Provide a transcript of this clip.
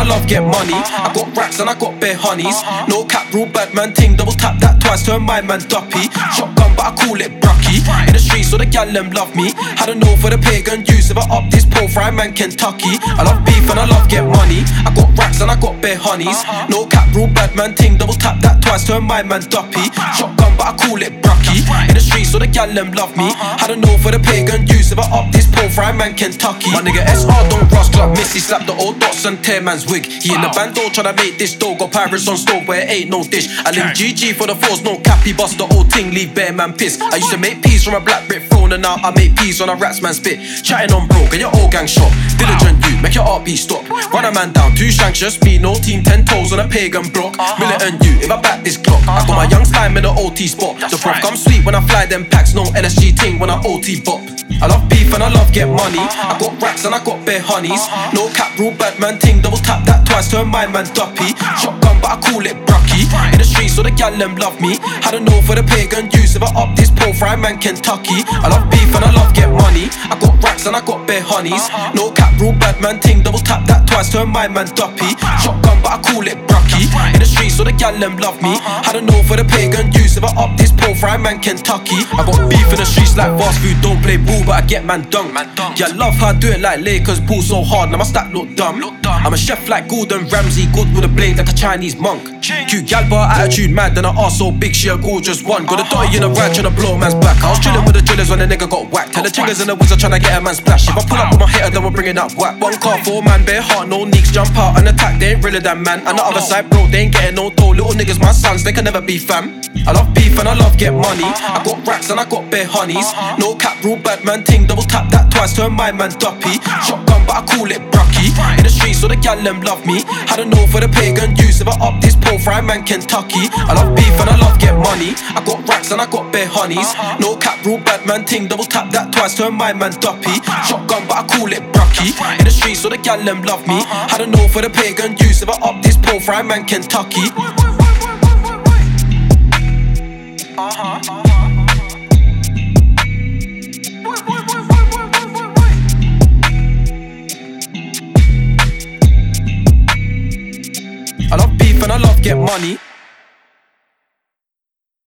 love get money. I got racks and I got bare honeys. No cap, real bad man ting. Double tap that twice, turn my man duppy. Shotgun, but I call it brucky. In the streets, so the gal them love me. Had a know for the pagan use. If I up this pole, fry man Kentucky. I love beef and I love get money. I got racks and I got bare honeys. No cap, real bad man ting. Double tap that twice, turn my man duppy. Shotgun, but I call it brucky. In the streets, so the gal them love me. Had a know for the pagan use. If I up this pole, fry man Kentucky. My nigga SR don't rust club Missy. Slap the old dots and tear man's wig. He in the bando tryna make this dough. Got pirates on stove where it ain't no dish. I link GG for the force, no cappy. Bust the old ting, leave bare man pissed. I used to make peas from a black brick throne, and now I make peas on a rats man spit. Chatting on bro, get your old gang shot. Diligent you, make your heartbeat stop. Run a man down, 2 shanks, just me, no team, 10 toes on a pagan block. Militant you, if I back this clock. I got my young slime in the OT spot. The prof come sweet when I fly them packs, no LSG ting when I OT bop. I love beef and I love get money. I got racks and I got bare honeys. No cap, real bad man ting. Double tap that twice, turn my man duppy. Shotgun, but I call it brucky. In the streets, so the gal them love me. Had a know for the pagan use. If I up this pole, fry man Kentucky. I love beef and I love get money. I got racks and I got bare honeys. No cap, real bad man ting. Double tap that twice, turn my man duppy. Shotgun, but I call it brucky. In the streets, so the gal them love me. Had a know for the pagan use. If I up this pole, fry man Kentucky. I got beef in the streets like fast food. Don't play ball, but I get man dunk. Yeah, I love how I do it like Lakers. Ball so hard, now my stack look dumb. I'm a chef like Gordon Ramsay, good with a blade like a Chinese monk. Cute gal bar attitude mad, then I ass so big she a gorgeous one. Got a dotty in a rag tryna blow a man's back. I was chilling with the drillers when the nigga got whacked. Tell the chiggers and the wizard tryna get a man splash. If I pull up with my hitter, then we're bringing up whack. One car, 4 man, bare heart, no neeks. Jump out and attack, they ain't realer than man. On the other side, bro, they ain't getting no dough. Little niggas, my sons, they can never be fam. I love beef and I love get money. I got racks and I got bare honeys. No cap, real bad man ting. Double tap that twice, turn my man duppy. Shotgun, but I call it brucky. In the streets, so the gal them love me. Had a know for the pagan use. If I up this pole, fry man Kentucky. I love beef and I love get money. I got racks and I got bare honeys. No cap, real bad man ting. Double tap that twice, turn my man duppy. Shotgun, but I call it brucky. In the streets, so the gal them love me. Had a know for the pagan use. If I up this pole, fry man Kentucky. I love beef and I love get money.